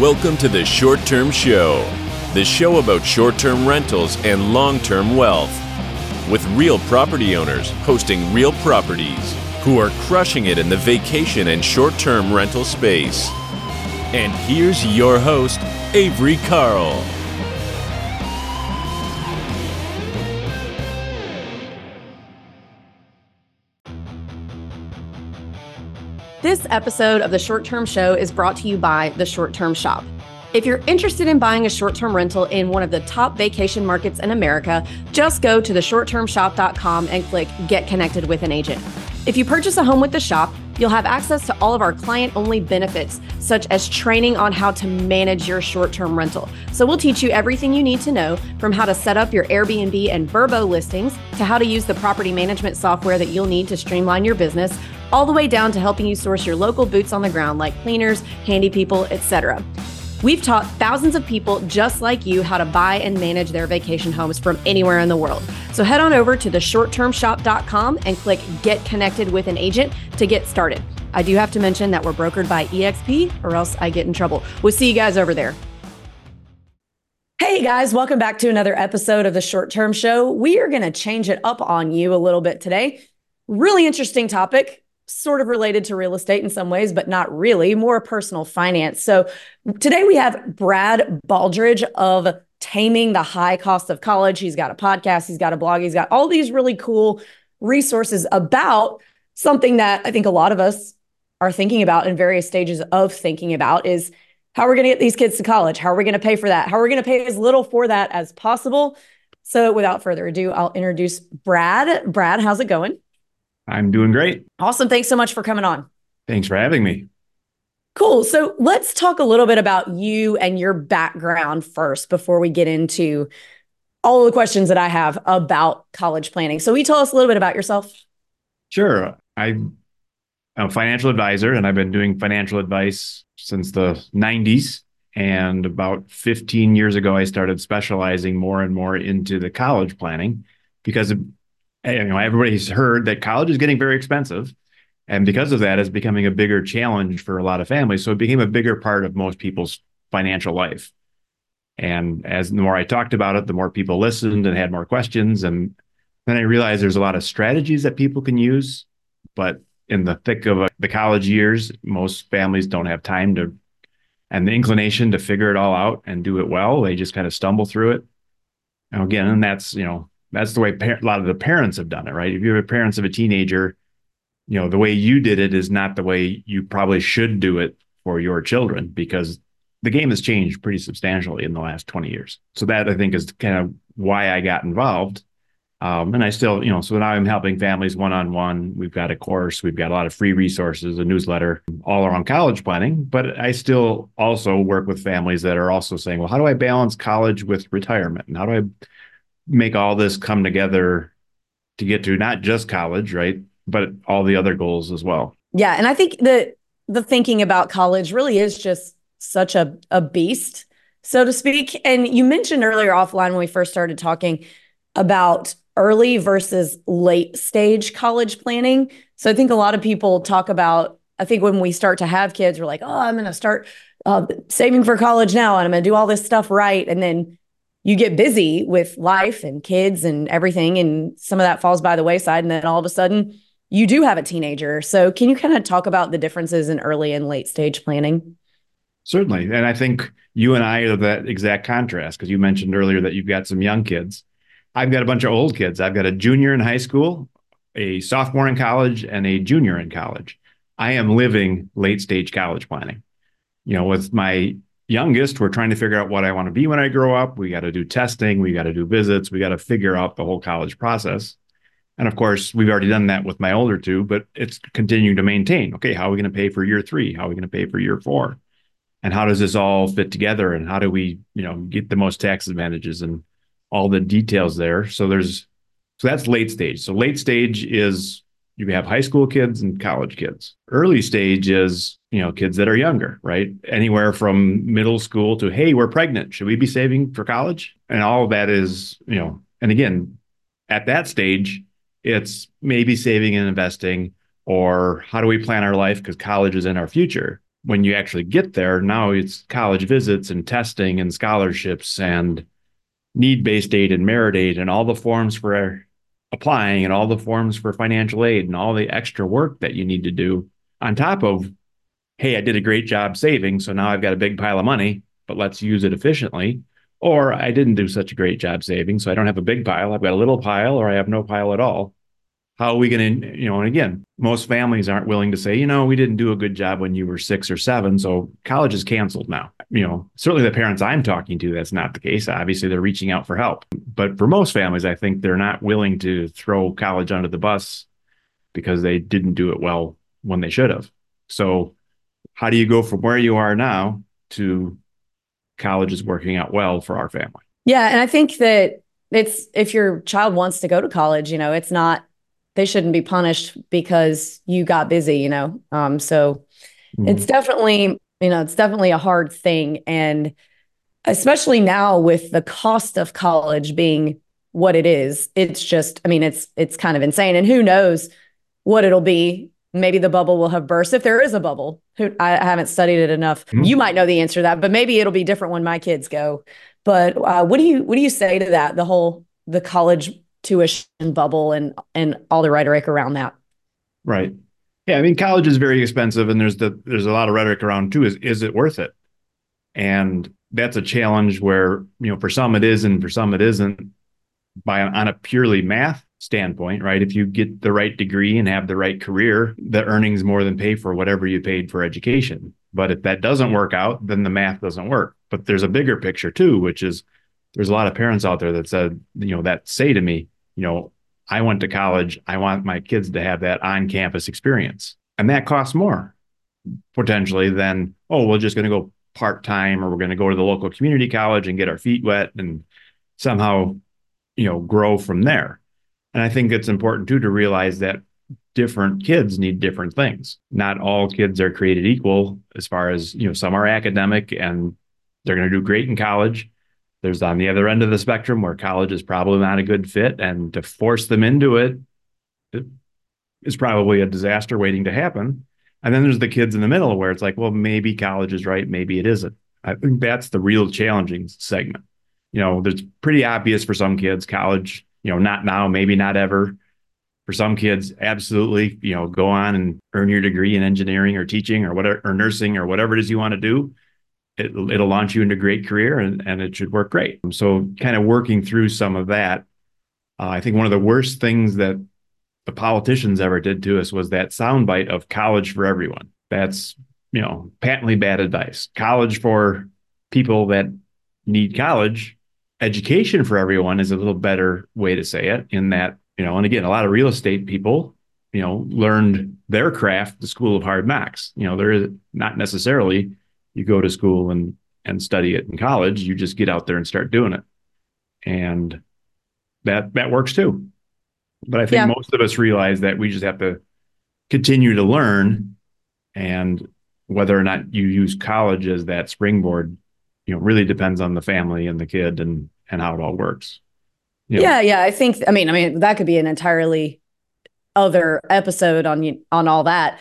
Welcome to the Short Term Show, the show about short-term rentals and long-term wealth, with real property owners hosting real properties who are crushing it in the vacation and short-term rental space. And here's your host, Avery Carl. This episode of the Short Term Show is brought to you by The Short Term Shop. If you're interested in buying a short-term rental in one of the top vacation markets in America, just go to theshorttermshop.com and click Get Connected with an Agent. If you purchase a home with the shop, you'll have access to all of our client-only benefits, such as training on how to manage your short-term rental. So we'll teach you everything you need to know, from how to set up your Airbnb and Vrbo listings to how to use the property management software that you'll need to streamline your business, all the way down to helping you source your local boots on the ground like cleaners, handy people, etc. We've taught thousands of people just like you how to buy and manage their vacation homes from anywhere in the world. So head on over to theshorttermshop.com and click Get Connected with an Agent to get started. I do have to mention that we're brokered by eXp or else I get in trouble. We'll see you guys over there. Hey guys, welcome back to another episode of the Short Term Show. We are going to change it up on you a little bit today. Really interesting topic. Sort of related to real estate in some ways, but not really, more personal finance. So today we have Brad Baldridge of Taming the High Cost of College. He's got a podcast, he's got a blog, he's got all these really cool resources about something that I think a lot of us are thinking about in various stages of thinking about is how we're going to get these kids to college. How are we going to pay for that? How are we going to pay as little for that as possible? So without further ado, I'll introduce Brad. Brad, how's it going? I'm doing great. Awesome. Thanks so much for coming on. Thanks for having me. Cool. So let's talk a little bit about you and your background first before we get into all the questions that I have about college planning. So will you tell us a little bit about yourself? Sure. I'm a financial advisor, and I've been doing financial advice since the 90s. And about 15 years ago, I started specializing more and more into the college planning because everybody's heard that college is getting very expensive. And because of that, it's becoming a bigger challenge for a lot of families. So it became a bigger part of most people's financial life. And as the more I talked about it, the more people listened and had more questions. And then I realized there's a lot of strategies that people can use. But in the thick of the college years, most families don't have time to and the inclination to figure it all out and do it well. They just kind of stumble through it. And again, and that's the way a lot of the parents have done it, right? If you're parents of a teenager, the way you did it is not the way you probably should do it for your children, because the game has changed pretty substantially in the last 20 years. So that, I think, is kind of why I got involved. And I still, so now I'm helping families one-on-one. We've got a course, we've got a lot of free resources, a newsletter, all around college planning. But I still also work with families that are also saying, well, how do I balance college with retirement? And how do I make all this come together to get to not just college, right, but all the other goals as well? Yeah. And I think the thinking about college really is just such a beast, so to speak. And you mentioned earlier offline when we first started talking about early versus late stage college planning. So I think a lot of people talk about, I think when we start to have kids, we're like, oh, I'm going to start saving for college now, and I'm going to do all this stuff right. And then you get busy with life and kids and everything, and some of that falls by the wayside. And then all of a sudden you do have a teenager. So can you kind of talk about the differences in early and late stage planning? Certainly. And I think you and I are that exact contrast, because you mentioned earlier that you've got some young kids. I've got a bunch of old kids. I've got a junior in high school, a sophomore in college, and a junior in college. I am living late stage college planning. With my youngest, we're trying to figure out what I want to be when I grow up. We got to do testing. We got to do visits. We got to figure out the whole college process. And of course, we've already done that with my older two, but it's continuing to maintain. Okay, how are we going to pay for year 3? How are we going to pay for year 4? And how does this all fit together? And how do we, get the most tax advantages and all the details there? So that's late stage. So late stage is you have high school kids and college kids. Early stage is, kids that are younger, right? Anywhere from middle school to, hey, we're pregnant. Should we be saving for college? And all of that is, and again, at that stage, it's maybe saving and investing, or how do we plan our life? Because college is in our future. when you actually get there, now it's college visits and testing and scholarships and need-based aid and merit aid and all the forms for applying and all the forms for financial aid and all the extra work that you need to do on top of, hey, I did a great job saving, so now I've got a big pile of money, but let's use it efficiently. Or I didn't do such a great job saving, so I don't have a big pile. I've got a little pile, or I have no pile at all. How are we going to, and again, most families aren't willing to say, we didn't do a good job when you were 6 or 7, so college is canceled now. Certainly the parents I'm talking to, that's not the case. Obviously, they're reaching out for help. But for most families, I think they're not willing to throw college under the bus because they didn't do it well when they should have. So how do you go from where you are now to college is working out well for our family? Yeah. And I think that if your child wants to go to college, it's not, they shouldn't be punished because you got busy, so it's definitely, it's definitely a hard thing. And especially now with the cost of college being what it is, it's just, it's kind of insane. And who knows what it'll be. Maybe the bubble will have burst if there is a bubble. I haven't studied it enough. You might know the answer to that, but maybe it'll be different when my kids go. But what do you say to that? The college tuition bubble and all the rhetoric around that. Right. Yeah. College is very expensive, and there's a lot of rhetoric around too. Is it worth it? And that's a challenge where, for some it is, and for some it isn't, on a purely math standpoint, right? If you get the right degree and have the right career, the earnings more than pay for whatever you paid for education. But if that doesn't work out, then the math doesn't work. But there's a bigger picture too, which is there's a lot of parents out there that said, that say to me, I went to college. I want my kids to have that on-campus experience. And that costs more potentially than, we're just going to go part-time, or we're going to go to the local community college and get our feet wet and somehow, grow from there. And I think it's important too to realize that different kids need different things. Not all kids are created equal as far as, some are academic and they're going to do great in college. There's on the other end of the spectrum where college is probably not a good fit, and to force them into it is probably a disaster waiting to happen. And then there's the kids in the middle where it's like, well, maybe college is right, maybe it isn't. I think that's the real challenging segment. There's pretty obvious for some kids, college, not now, maybe not ever. For some kids, absolutely, go on and earn your degree in engineering or teaching or whatever, or nursing or whatever it is you want to do. It'll launch you into a great career, and it should work great. So kind of working through some of that, I think one of the worst things that the politicians ever did to us was that soundbite of college for everyone. That's, patently bad advice. College for people that need college. Education for everyone is a little better way to say it, in that, and again, a lot of real estate people, learned their craft, the school of hard knocks. There is not necessarily you go to school and study it in college. You just get out there and start doing it. And that works too. But I think most of us realize that we just have to continue to learn, and whether or not you use college as that springboard, really depends on the family and the kid and how it all works. Yeah. I think, that could be an entirely other episode on all that.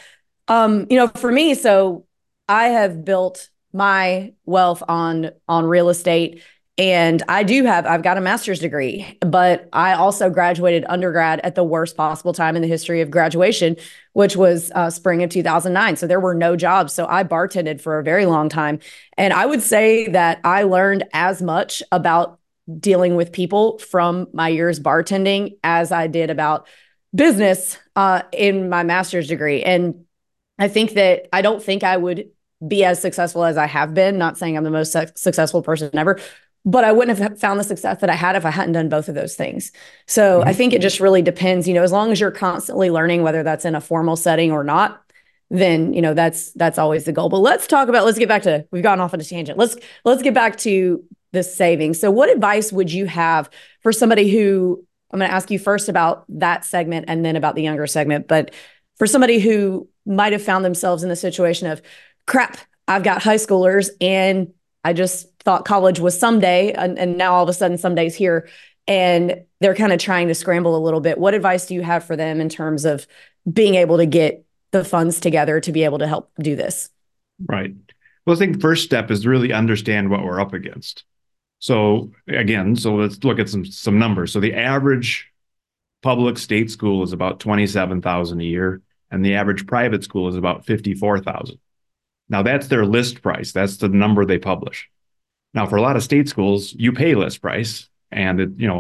For me, so I have built my wealth on real estate, and I've got a master's degree, but I also graduated undergrad at the worst possible time in the history of graduation, which was spring of 2009. So there were no jobs. So I bartended for a very long time. And I would say that I learned as much about dealing with people from my years bartending as I did about business in my master's degree. And I think that I don't think I would be as successful as I have been. Not saying I'm the most successful person ever, but I wouldn't have found the success that I had if I hadn't done both of those things. So I think it just really depends, as long as you're constantly learning, whether that's in a formal setting or not, then, that's always the goal. But let's get back to, we've gone off on a tangent. Let's get back to the savings. So what advice would you have for somebody who, I'm going to ask you first about that segment and then about the younger segment, but for somebody who might have found themselves in the situation of, crap, I've got high schoolers and I just thought college was someday, and now all of a sudden someday's here, and they're kind of trying to scramble a little bit. What advice do you have for them in terms of being able to get the funds together to be able to help do this? Right. Well, I think first step is to really understand what we're up against. So again, so let's look at some numbers. So the average public state school is about 27,000 a year, and the average private school is about 54,000. Now that's their list price. That's the number they publish. Now for a lot of state schools, you pay list price, and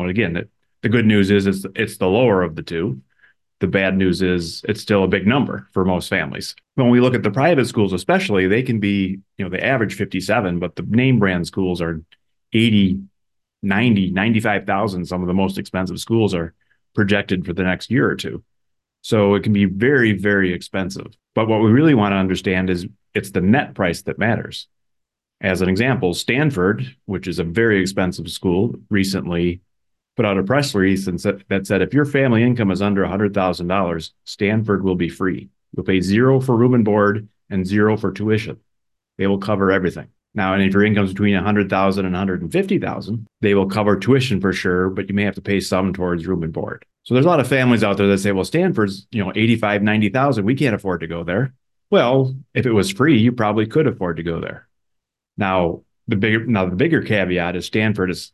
the good news is it's the lower of the two. The bad news is it's still a big number for most families. When we look at the private schools, especially, they can be, they average 57, but the name brand schools are 80, 90, 95,000. Some of the most expensive schools are projected for the next year or two. So it can be very, very expensive. But what we really want to understand is it's the net price that matters. As an example, Stanford, which is a very expensive school, recently put out a press release that said if your family income is under $100,000, Stanford will be free. You'll pay zero for room and board and zero for tuition. They will cover everything. Now, and if your income is between 100,000 and 150,000, they will cover tuition for sure, but you may have to pay some towards room and board. So there's a lot of families out there that say, well, Stanford's, 85, 90,000. We can't afford to go there. Well, if it was free, you probably could afford to go there. Now, the bigger caveat is Stanford is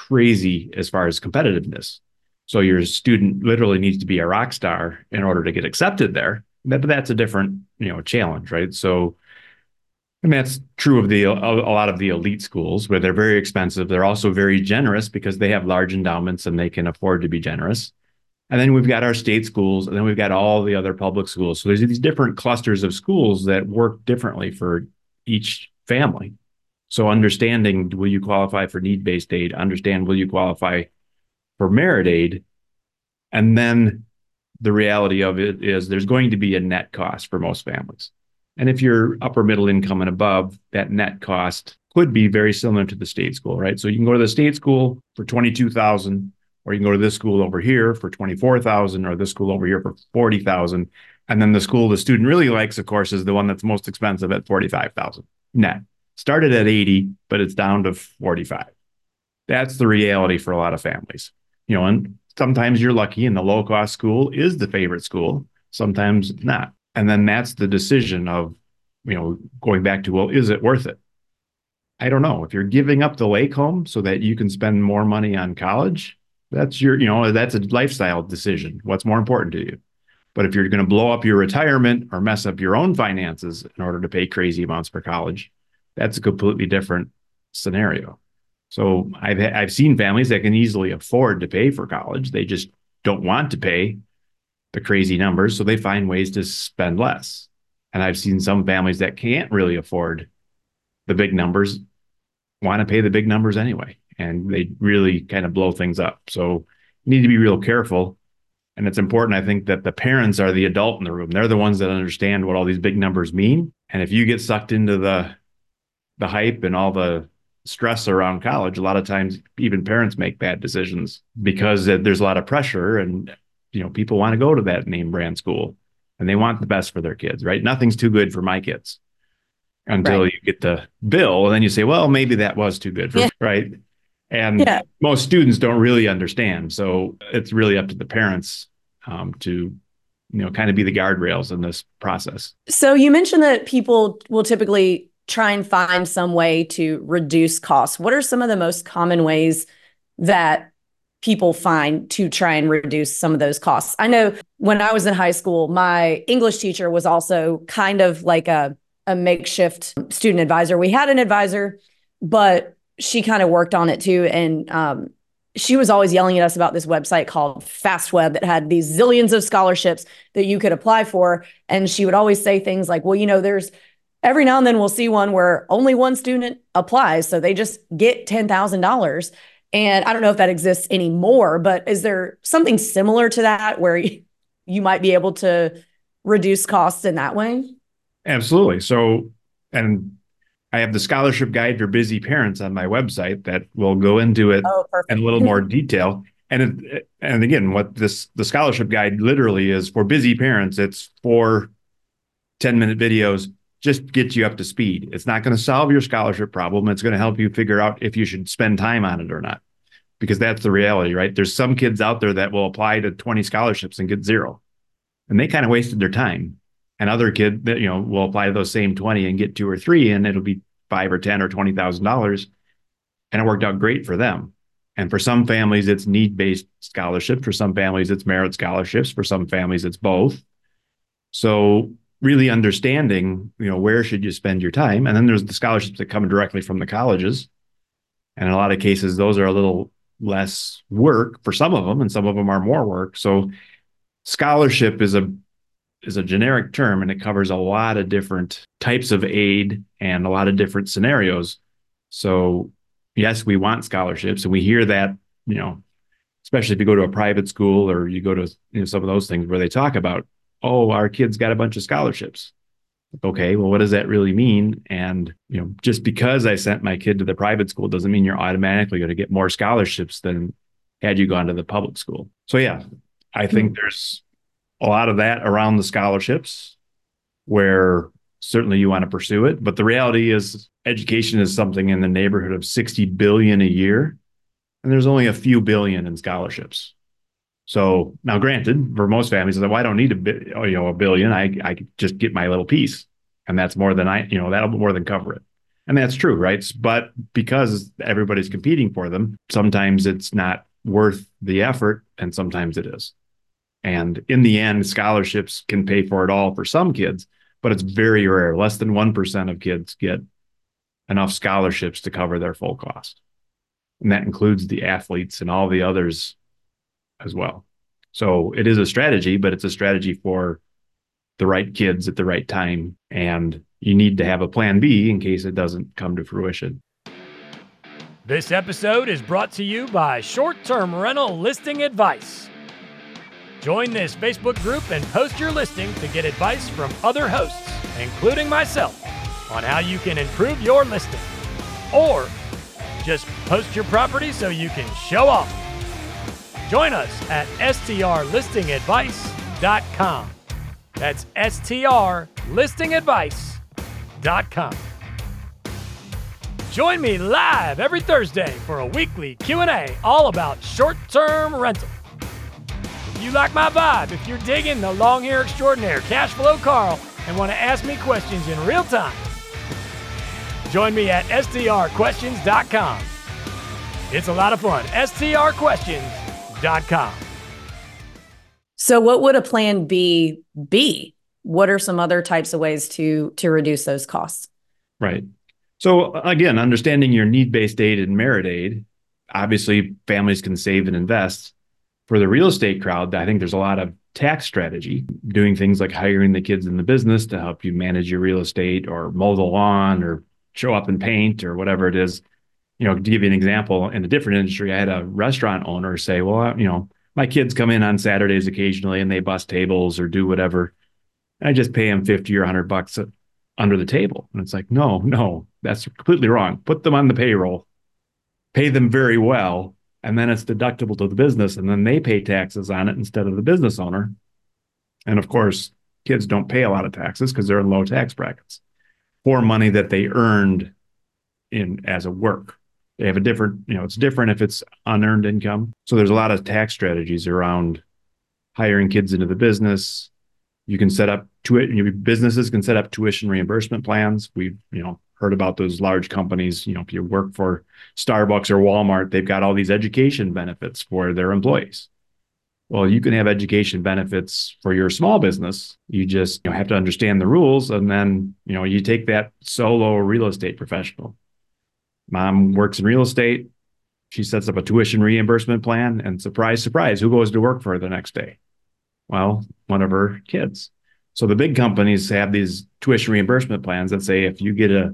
crazy as far as competitiveness. So your student literally needs to be a rock star in order to get accepted there. But that's a different, challenge, right? So, and that's true of a lot of the elite schools where they're very expensive. They're also very generous because they have large endowments and they can afford to be generous. And then we've got our state schools, and then we've got all the other public schools. So there's these different clusters of schools that work differently for each family. So understanding, will you qualify for need-based aid? Understand, will you qualify for merit aid? And then the reality of it is there's going to be a net cost for most families. And if you're upper middle income and above, that net cost could be very similar to the state school, right? So you can go to the state school for $22,000, or you can go to this school over here for $24,000, or this school over here for $40,000. And then the school the student really likes, of course, is the one that's most expensive at $45,000 net. Started at 80, but it's down to 45. That's the reality for a lot of families. And sometimes you're lucky and the low cost school is the favorite school, sometimes not. And then that's the decision of, going back to, well, is it worth it? I don't know. If you're giving up the lake home so that you can spend more money on college, that's that's a lifestyle decision. What's more important to you? But if you're going to blow up your retirement or mess up your own finances in order to pay crazy amounts for college, that's a completely different scenario. So I've seen families that can easily afford to pay for college. They just don't want to pay the crazy numbers, so they find ways to spend less. And I've seen some families that can't really afford the big numbers, want to pay the big numbers anyway, and they really kind of blow things up. So you need to be real careful. And it's important, I think, that the parents are the adult in the room. They're the ones that understand what all these big numbers mean. And if you get sucked into the hype and all the stress around college, a lot of times even parents make bad decisions because there's a lot of pressure, and people want to go to that name brand school and they want the best for their kids, right? Nothing's too good for my kids until you get the bill, and then you say, well, maybe that was too good for right? And most students don't really understand. So it's really up to the parents to kind of be the guardrails in this process. So you mentioned that people will typically try and find some way to reduce costs. What are some of the most common ways that people find to try and reduce some of those costs? I know when I was in high school, my English teacher was also kind of like a makeshift student advisor. We had an advisor, but she kind of worked on it too. And she was always yelling at us about this website called FastWeb that had these zillions of scholarships that you could apply for. And she would always say things like, well, there's every now and then we'll see one where only one student applies, so they just get $10,000. And I don't know if that exists anymore, but is there something similar to that where you might be able to reduce costs in that way? Absolutely. So, and I have the scholarship guide for busy parents on my website that will go into it in a little more detail. And again, what the scholarship guide literally is for busy parents, it's 4 10-minute videos, just get you up to speed. It's not going to solve your scholarship problem. It's going to help you figure out if you should spend time on it or not, because that's the reality, right? There's some kids out there that will apply to 20 scholarships and get 0. And they kind of wasted their time. And other kid that, will apply those same 20 and get 2 or 3, and it'll be 5 or 10 or $20,000. And it worked out great for them. And for some families, it's need-based scholarships. For some families, it's merit scholarships. For some families, it's both. So really understanding, where should you spend your time? And then there's the scholarships that come directly from the colleges. And in a lot of cases, those are a little less work for some of them, and some of them are more work. So scholarship is a generic term, and it covers a lot of different types of aid and a lot of different scenarios. So yes, we want scholarships, and we hear that, especially if you go to a private school or you go to some of those things where they talk about, oh, our kids got a bunch of scholarships. Okay, well, what does that really mean? And, just because I sent my kid to the private school doesn't mean you're automatically going to get more scholarships than had you gone to the public school. So yeah, I think there's a lot of that around the scholarships where certainly you want to pursue it. But the reality is education is something in the neighborhood of 60 billion a year. And there's only a few billion in scholarships. So now granted, for most families, well, I don't need a billion. I just get my little piece. And that's more than that'll more than cover it. And that's true, right? But because everybody's competing for them, sometimes it's not worth the effort and sometimes it is. And in the end, scholarships can pay for it all for some kids, but it's very rare. Less than 1% of kids get enough scholarships to cover their full cost. And that includes the athletes and all the others as well. So it is a strategy, but it's a strategy for the right kids at the right time. And you need to have a plan B in case it doesn't come to fruition. This episode is brought to you by Short-Term Rental Listing Advice. Join this Facebook group and post your listing to get advice from other hosts, including myself, on how you can improve your listing. Or just post your property so you can show off. Join us at strlistingadvice.com. That's strlistingadvice.com. Join me live every Thursday for a weekly Q&A all about short-term rental. If you like my vibe, if you're digging the long hair extraordinaire Cash Flow Carl and want to ask me questions in real time, join me at strquestions.com. It's a lot of fun. strquestions.com. So what would a plan B be? What are some other types of ways to reduce those costs? Right. So again, understanding your need-based aid and merit aid, obviously families can save and invest. For the real estate crowd, I think there's a lot of tax strategy, doing things like hiring the kids in the business to help you manage your real estate or mow the lawn or show up and paint or whatever it is. To give you an example, in a different industry, I had a restaurant owner say, well, my kids come in on Saturdays occasionally and they bust tables or do whatever. And I just pay them 50 or $100 under the table. And it's like, no, that's completely wrong. Put them on the payroll, pay them very well, and then it's deductible to the business. And then they pay taxes on it instead of the business owner. And of course, kids don't pay a lot of taxes because they're in low tax brackets for money that they earned in as a work. They have a different, it's different if it's unearned income. So there's a lot of tax strategies around hiring kids into the business. You can set up businesses can set up tuition reimbursement plans. We've, heard about those large companies. If you work for Starbucks or Walmart, they've got all these education benefits for their employees. Well, you can have education benefits for your small business. You just have to understand the rules. And then, you take that solo real estate professional. Mom works in real estate. She sets up a tuition reimbursement plan, and surprise, surprise, who goes to work for her the next day? Well, one of her kids. So the big companies have these tuition reimbursement plans that say, if you get a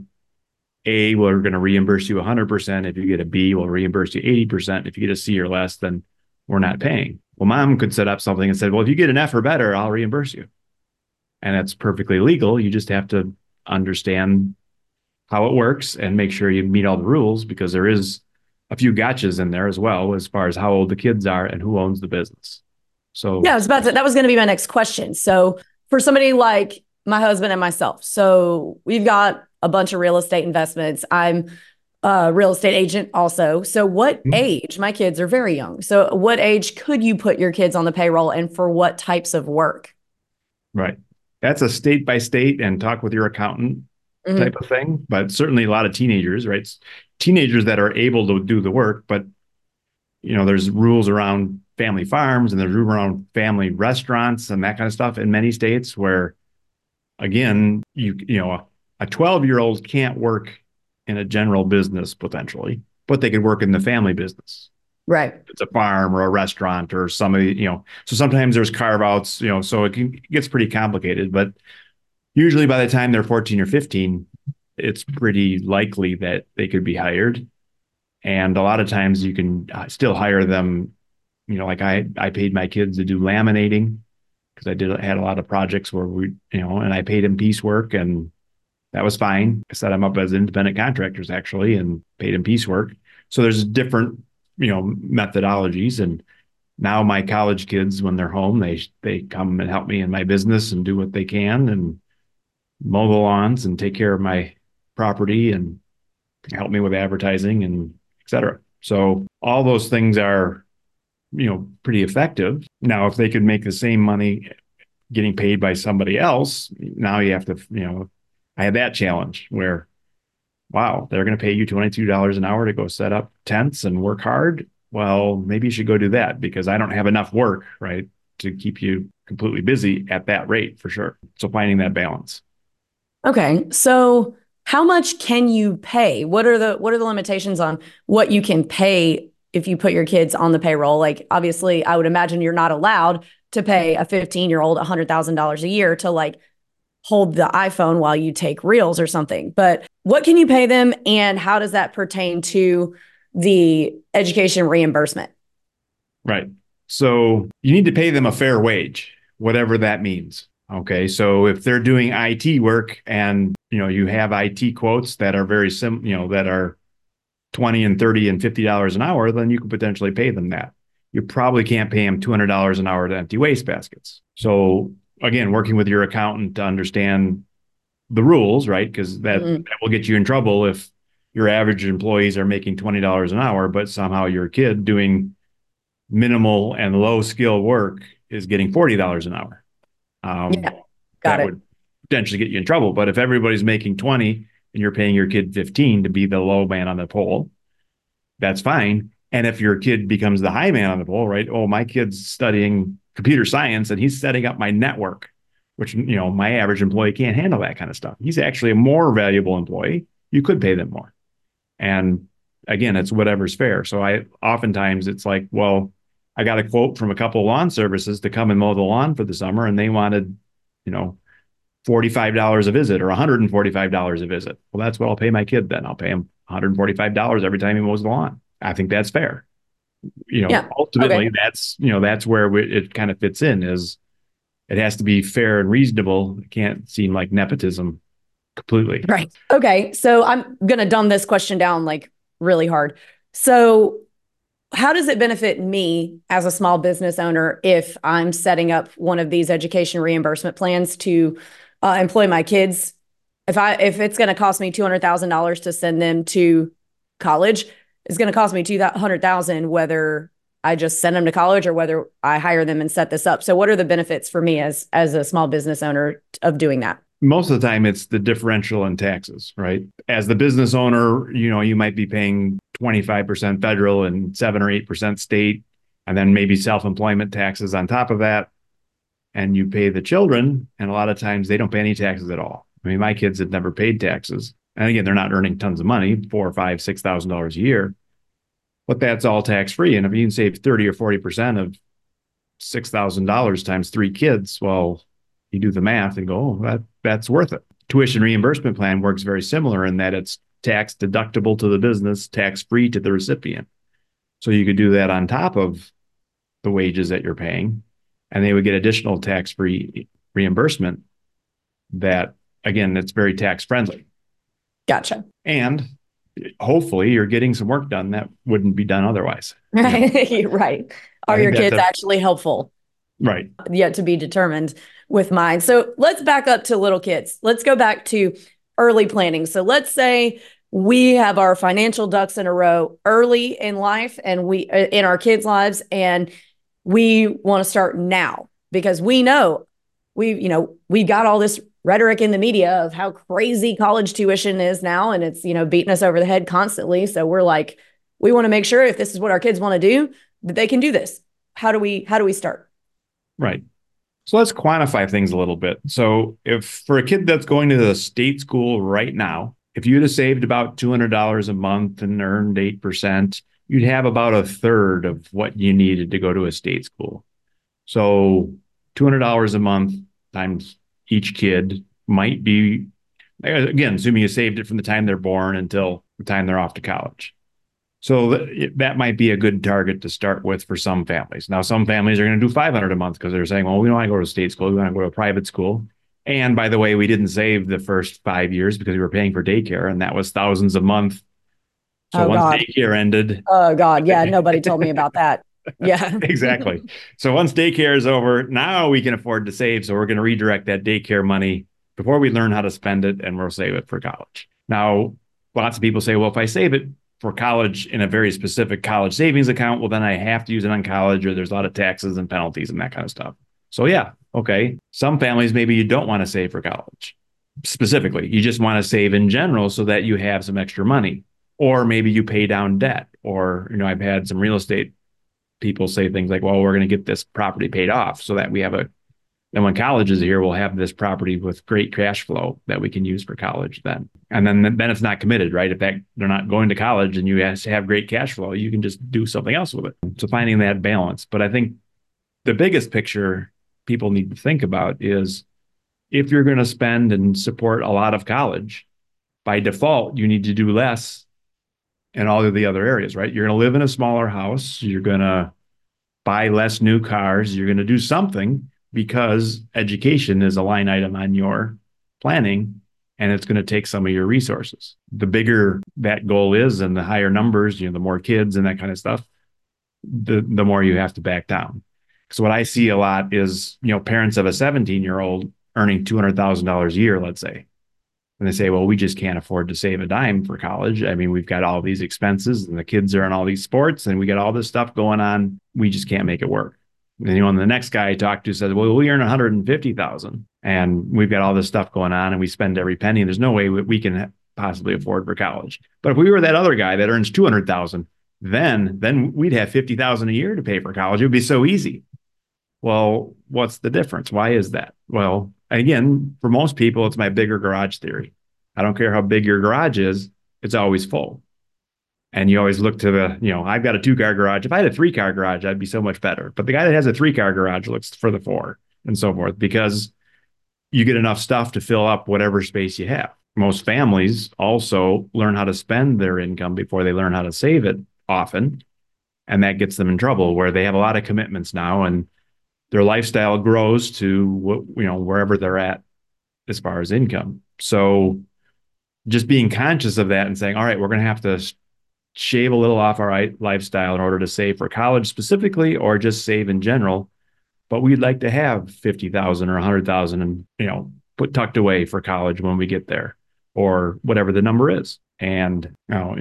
A, we're going to reimburse you 100%. If you get a B, we'll reimburse you 80%. If you get a C or less, then we're not paying. Well, mom could set up something and say, well, if you get an F or better, I'll reimburse you. And that's perfectly legal. You just have to understand how it works and make sure you meet all the rules, because there is a few gotchas in there as well, as far as how old the kids are and who owns the business. So yeah, that was going to be my next question. So for somebody like my husband and myself, so we've got a bunch of real estate investments. I'm a real estate agent also. So what age? My kids are very young. So what age could you put your kids on the payroll, and for what types of work? Right. that's a state by state and talk with your accountant type of thing. But certainly a lot of teenagers, right? Teenagers that are able to do the work, but there's rules around family farms and there's rules around family restaurants and that kind of stuff in many states where, again, a 12-year-old can't work in a general business potentially, but they could work in the family business. Right. It's a farm or a restaurant or somebody, so sometimes there's carve outs, so it gets pretty complicated, but usually by the time they're 14 or 15, it's pretty likely that they could be hired. And a lot of times you can still hire them, like I paid my kids to do laminating because I had a lot of projects where and I paid them piecework and that was fine. I set them up as independent contractors actually and paid them piecework. So there's different, methodologies. And now my college kids, when they're home, they come and help me in my business and do what they can and mow the lawns and take care of my property and help me with advertising and et cetera. So all those things are, pretty effective. Now, if they could make the same money getting paid by somebody else, now you have to, I had that challenge where, wow, they're going to pay you $22 an hour to go set up tents and work hard. Well, maybe you should go do that because I don't have enough work, right, to keep you completely busy at that rate for sure. So finding that balance. Okay. So how much can you pay? What are the limitations on what you can pay if you put your kids on the payroll? Like, obviously, I would imagine you're not allowed to pay a 15-year-old $100,000 a year to hold the iPhone while you take reels or something. But what can you pay them, and how does that pertain to the education reimbursement? Right. So you need to pay them a fair wage, whatever that means. Okay. So if they're doing IT work and, you have IT quotes that are very that are $20 and $30 and $50 an hour, then you could potentially pay them that. You probably can't pay them $200 an hour to empty waste baskets. So again, working with your accountant to understand the rules, right? Because that will get you in trouble if your average employees are making $20 an hour, but somehow your kid doing minimal and low skill work is getting $40 an hour. That would potentially get you in trouble. But if everybody's making 20 and you're paying your kid 15 to be the low man on the pole, that's fine. And if your kid becomes the high man on the pole, right? Oh, my kid's studying computer science and he's setting up my network, which, my average employee can't handle that kind of stuff. He's actually a more valuable employee. You could pay them more. And again, it's whatever's fair. So oftentimes it's like, well, I got a quote from a couple of lawn services to come and mow the lawn for the summer. And they wanted, $45 a visit or $145 a visit. Well, that's what I'll pay my kid then. I'll pay him $145 every time he mows the lawn. I think that's fair. Ultimately, that's where it kind of fits in is it has to be fair and reasonable. It can't seem like nepotism completely. Right. Okay. So I'm going to dumb this question down really hard. So how does it benefit me as a small business owner if I'm setting up one of these education reimbursement plans to employ my kids? If it's going to cost me $200,000 to send them to college, it's going to cost me $200,000 whether I just send them to college or whether I hire them and set this up. So what are the benefits for me as a small business owner of doing that? Most of the time it's the differential in taxes, right? As the business owner, you might be paying 25% federal and 7 or 8% state, and then maybe self-employment taxes on top of that. And you pay the children, and a lot of times they don't pay any taxes at all. I mean, my kids have never paid taxes. And again, they're not earning tons of money, $4,000 or $5,000, $6,000 a year, but that's all tax-free. And if you can save 30 or 40% of $6,000 times 3 kids, well, you do the math and go, oh, that's worth it. Tuition reimbursement plan works very similar in that it's tax deductible to the business, tax-free to the recipient. So you could do that on top of the wages that you're paying, and they would get additional tax-free reimbursement that, again, it's very tax-friendly. Gotcha. And hopefully you're getting some work done that wouldn't be done otherwise. Right. Right. Are your kids actually helpful? Right. Yet to be determined with mine. So let's back up to little kids. Let's go back to early planning. So let's say we have our financial ducks in a row early in life and we in our kids' lives, and we want to start now because we know we've got all this rhetoric in the media of how crazy college tuition is now, and it's, beating us over the head constantly. So we're like, we want to make sure if this is what our kids want to do, that they can do this. How do we start? Right. So let's quantify things a little bit. So if for a kid that's going to the state school right now, if you'd have saved about $200 a month and earned 8%, you'd have about a third of what you needed to go to a state school. So $200 a month times each kid might be, again, assuming you saved it from the time they're born until the time they're off to college. So that might be a good target to start with for some families. Now, some families are going to do $500 a month because they're saying, well, we don't want to go to state school. We want to go to a private school. And by the way, we didn't save the first 5 years because we were paying for daycare, and that was thousands a month. So once daycare ended. Oh, God. Yeah. Nobody told me about that. Yeah. Exactly. So once daycare is over, now we can afford to save. So we're going to redirect that daycare money before we learn how to spend it, and we'll save it for college. Now, lots of people say, well, if I save it for college in a very specific college savings account, well, then I have to use it on college, or there's a lot of taxes and penalties and that kind of stuff. So yeah, okay. Some families, maybe you don't want to save for college specifically. You just want to save in general so that you have some extra money, or maybe you pay down debt. Or, I've had some real estate people say things like, well, we're going to get this property paid off so that we have and when college is here, we'll have this property with great cash flow that we can use for college then. And then it's not committed, right? If they're not going to college and you have great cash flow, you can just do something else with it. So finding that balance. But I think the biggest picture people need to think about is if you're going to spend and support a lot of college, by default, you need to do less in all of the other areas, right? You're going to live in a smaller house. You're going to buy less new cars. You're going to do something because education is a line item on your planning, and it's going to take some of your resources. The bigger that goal is and the higher numbers, the more kids and that kind of stuff, the more you have to back down. So what I see a lot is, parents of a 17-year-old earning $200,000 a year, let's say. And they say, well, we just can't afford to save a dime for college. I mean, we've got all these expenses and the kids are in all these sports and we got all this stuff going on. We just can't make it work. And and the next guy I talked to said, well, we earn 150,000 and we've got all this stuff going on and we spend every penny. And there's no way we can possibly afford for college. But if we were that other guy that earns 200,000, then we'd have 50,000 a year to pay for college. It would be so easy. Well, what's the difference? Why is that? Well, again, for most people, it's my bigger garage theory. I don't care how big your garage is, it's always full. And you always look to I've got a 2-car garage. If I had a 3-car garage, I'd be so much better. But the guy that has a 3-car garage looks for the 4 and so forth, because you get enough stuff to fill up whatever space you have. Most families also learn how to spend their income before they learn how to save it often. And that gets them in trouble where they have a lot of commitments now and their lifestyle grows to wherever they're at as far as income. So just being conscious of that and saying, all right, we're going to have to shave a little off our lifestyle in order to save for college specifically, or just save in general. But we'd like to have 50,000 or 100,000 and, put tucked away for college when we get there, or whatever the number is. And,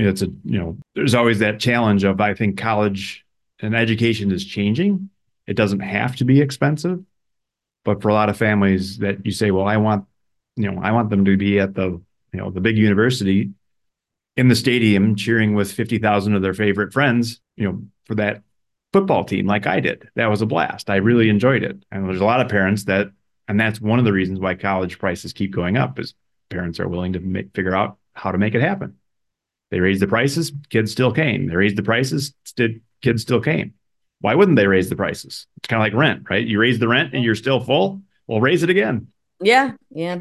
there's always that challenge of, I think college and education is changing. It doesn't have to be expensive, but for a lot of families that you say, well, I want them to be at the big university in the stadium cheering with 50,000 of their favorite friends, for that football team like I did. That was a blast. I really enjoyed it. And there's a lot of parents and that's one of the reasons why college prices keep going up, is parents are willing to figure out how to make it happen. They raised the prices, kids still came. They raised the prices, kids still came. Why wouldn't they raise the prices? It's kind of like rent, right? You raise the rent and you're still full. Well, raise it again. Yeah. Yeah.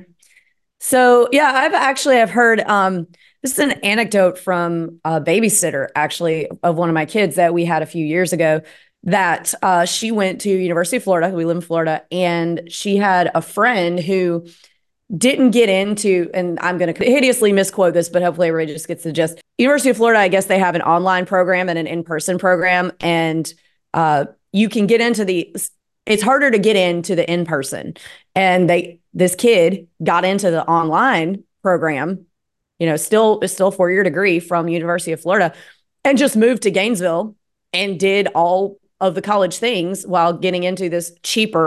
So yeah, I've heard, this is an anecdote from a babysitter, actually, of one of my kids that we had a few years ago, that she went to University of Florida. We live in Florida, and she had a friend who didn't get into, and I'm going to hideously misquote this, but hopefully everybody just gets the gist. University of Florida, I guess they have an online program and an in-person program, and you can get into it's harder to get into the in-person. And this kid got into the online program, still a 4-year degree from University of Florida, and just moved to Gainesville and did all of the college things while getting into this cheaper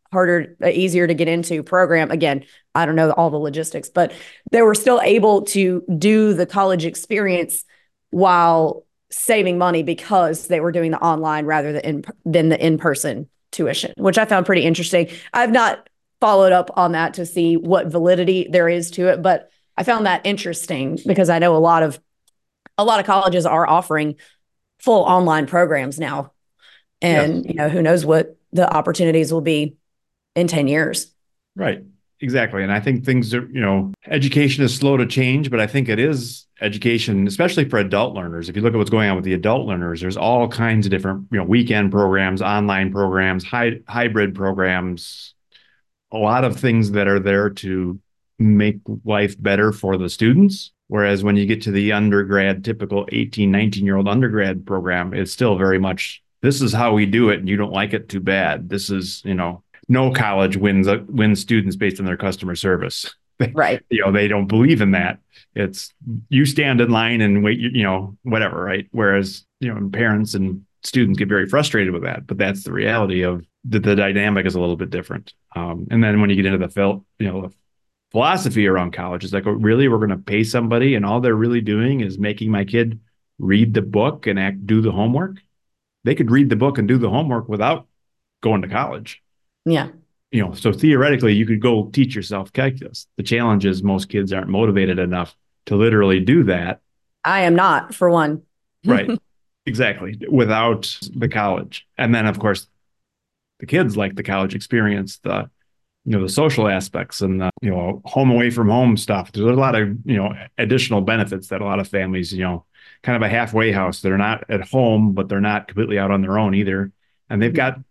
harder, easier to get into program. Again, I don't know all the logistics, but they were still able to do the college experience while saving money because they were doing the online rather than the in-person tuition, which I found pretty interesting. I've not followed up on that to see what validity there is to it, but I found that interesting because I know a lot of colleges are offering full online programs now. And, who knows what the opportunities will be in 10 years. Right. Exactly. And I think things are, education is slow to change, but I think it is education, especially for adult learners. If you look at what's going on with the adult learners, there's all kinds of different, weekend programs, online programs, hybrid programs, a lot of things that are there to make life better for the students. Whereas when you get to the undergrad, typical 18, 19-year-old undergrad program, it's still very much, this is how we do it, and you don't like it, too bad. This is, no college wins students based on their customer service. Right. They don't believe in that. It's you stand in line and wait, whatever, right? Whereas, parents and students get very frustrated with that, but that's the reality of the dynamic is a little bit different. And then when you get into the philosophy around college, it's like, really, we're going to pay somebody and all they're really doing is making my kid read the book and do the homework. They could read the book and do the homework without going to college. Yeah. So theoretically, you could go teach yourself calculus. The challenge is most kids aren't motivated enough to literally do that. I am not, for one. Right. Exactly. Without the college. And then, of course, the kids like the college experience, the social aspects and the, home away from home stuff. There's a lot of, additional benefits that a lot of families, kind of a halfway house. They're not at home, but they're not completely out on their own either. And they've got,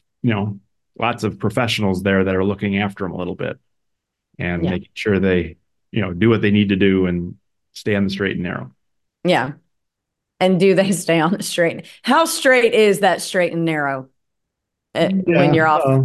lots of professionals there that are looking after them a little bit and making sure they, do what they need to do and stay on the straight and narrow. Yeah. And do they stay on the straight? How straight is that straight and narrow when you're off?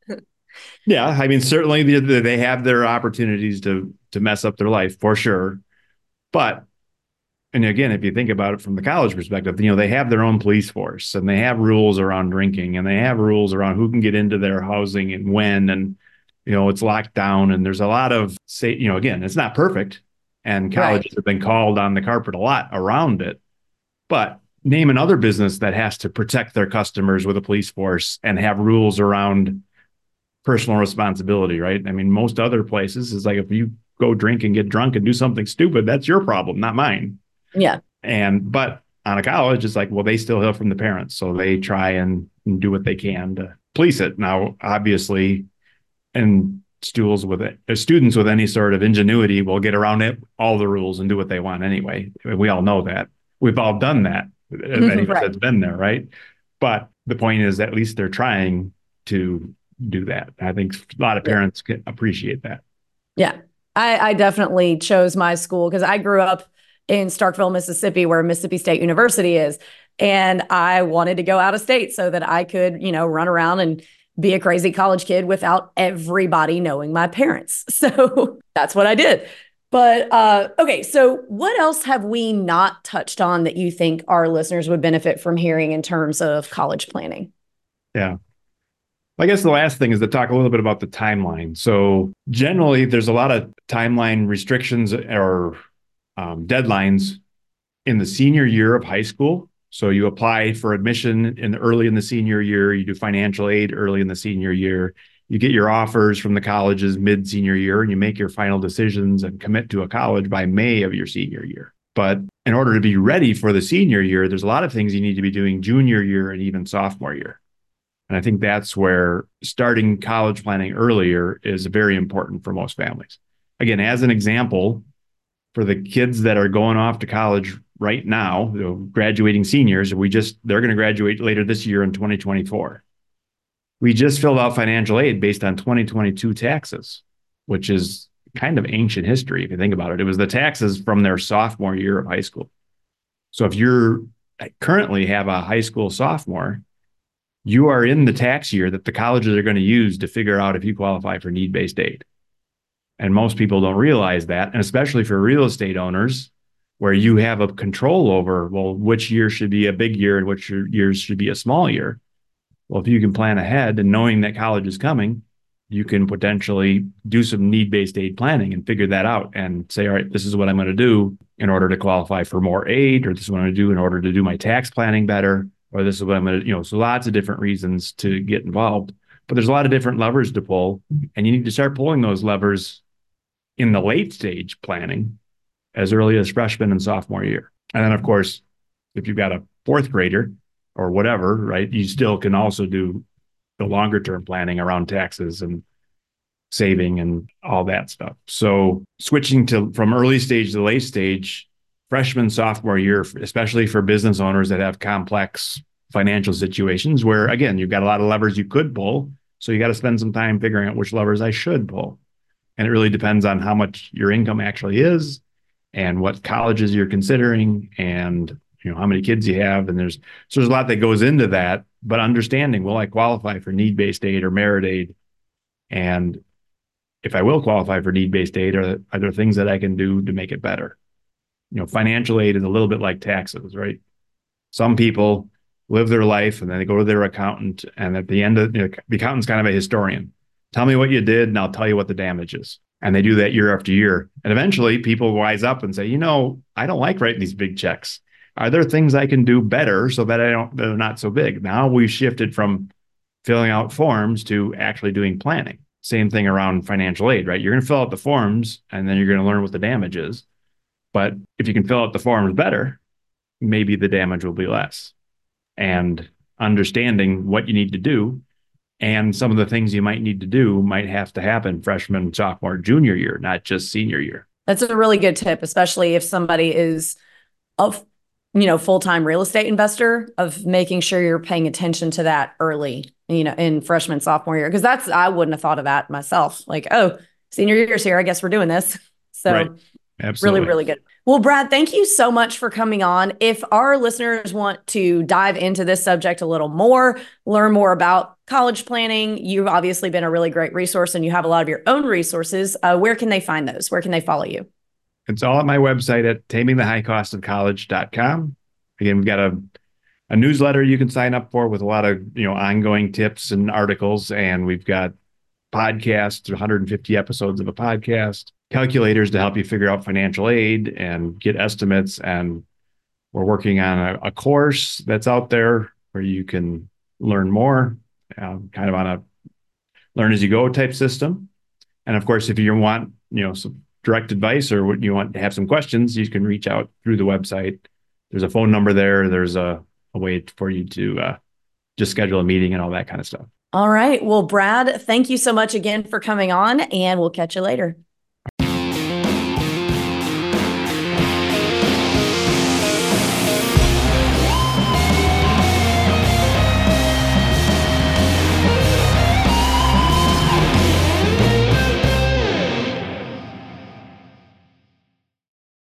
Yeah. I mean, certainly they have their opportunities to mess up their life for sure. But, and again, if you think about it from the college perspective, they have their own police force and they have rules around drinking and they have rules around who can get into their housing and when, and, it's locked down. And there's a lot of again, it's not perfect and colleges have been called on the carpet a lot around it, but name another business that has to protect their customers with a police force and have rules around personal responsibility, right? I mean, most other places is like, if you go drink and get drunk and do something stupid, that's your problem, not mine. Yeah. But on a college, it's like, well, they still hear from the parents. So they try and do what they can to police it. Now, obviously, and students with any sort of ingenuity will get around it, all the rules and do what they want anyway. We all know that. We've all done that. Any of us that's been there, right? But the point is, at least they're trying to do that. I think a lot of parents can appreciate that. Yeah. I definitely chose my school because I grew up in Starkville, Mississippi, where Mississippi State University is. And I wanted to go out of state so that I could, run around and be a crazy college kid without everybody knowing my parents. So that's what I did. But okay, so what else have we not touched on that you think our listeners would benefit from hearing in terms of college planning? Yeah. I guess the last thing is to talk a little bit about the timeline. So generally, there's a lot of timeline restrictions or deadlines in the senior year of high school. So you apply for admission early in the senior year. You do financial aid early in the senior year. You get your offers from the colleges mid-senior year, and you make your final decisions and commit to a college by May of your senior year. But in order to be ready for the senior year, there's a lot of things you need to be doing junior year and even sophomore year. And I think that's where starting college planning earlier is very important for most families. Again, as an example, for the kids that are going off to college right now, graduating seniors, they're going to graduate later this year in 2024. We just filled out financial aid based on 2022 taxes, which is kind of ancient history if you think about it. It was the taxes from their sophomore year of high school. So if you currently have a high school sophomore, you are in the tax year that the colleges are going to use to figure out if you qualify for need-based aid. And most people don't realize that, and especially for real estate owners, where you have a control over, well, which year should be a big year and which years should be a small year. Well, if you can plan ahead and knowing that college is coming, you can potentially do some need-based aid planning and figure that out and say, all right, this is what I'm going to do in order to qualify for more aid, or this is what I'm going to do in order to do my tax planning better, or this is what I'm going to, so lots of different reasons to get involved. But there's a lot of different levers to pull, and you need to start pulling those levers in the late stage planning as early as freshman and sophomore year. And then, of course, if you've got a fourth grader or whatever, right, you still can also do the longer term planning around taxes and saving and all that stuff. So switching from early stage to late stage, freshman, sophomore year, especially for business owners that have complex financial situations where, again, you've got a lot of levers you could pull. So you got to spend some time figuring out which levers I should pull. And it really depends on how much your income actually is and what colleges you're considering and how many kids you have. And there's a lot that goes into that, but understanding, will I qualify for need-based aid or merit aid? And if I will qualify for need-based aid, are there things that I can do to make it better? Financial aid is a little bit like taxes, right? Some people live their life and then they go to their accountant, and at the end of the accountant's kind of a historian. Tell me what you did and I'll tell you what the damage is. And they do that year after year. And eventually people wise up and say, I don't like writing these big checks. Are there things I can do better so that they're not so big? Now we've shifted from filling out forms to actually doing planning. Same thing around financial aid, right? You're going to fill out the forms and then you're going to learn what the damage is. But if you can fill out the forms better, maybe the damage will be less. And understanding what you need to do and some of the things you might need to do might have to happen freshman, sophomore, junior year, not just senior year. That's a really good tip, especially if somebody is a full-time real estate investor, of making sure you're paying attention to that early, in freshman, sophomore year. Because I wouldn't have thought of that myself. Like, oh, senior year's here, I guess we're doing this. So right. Absolutely. Really, really good. Well, Brad, thank you so much for coming on. If our listeners want to dive into this subject a little more, learn more about college planning, you've obviously been a really great resource and you have a lot of your own resources. Where can they find those? Where can they follow you? It's all at my website at tamingthehighcostofcollege.com. Again, we've got a newsletter you can sign up for with a lot of, ongoing tips and articles. And we've got podcasts, 150 episodes of a podcast, calculators to help you figure out financial aid and get estimates. And we're working on a course that's out there where you can learn more, kind of on a learn as you go type system. And of course, if you want, some direct advice or what you want to have some questions, you can reach out through the website. There's a phone number there. There's a way for you to just schedule a meeting and all that kind of stuff. All right. Well, Brad, thank you so much again for coming on, and we'll catch you later.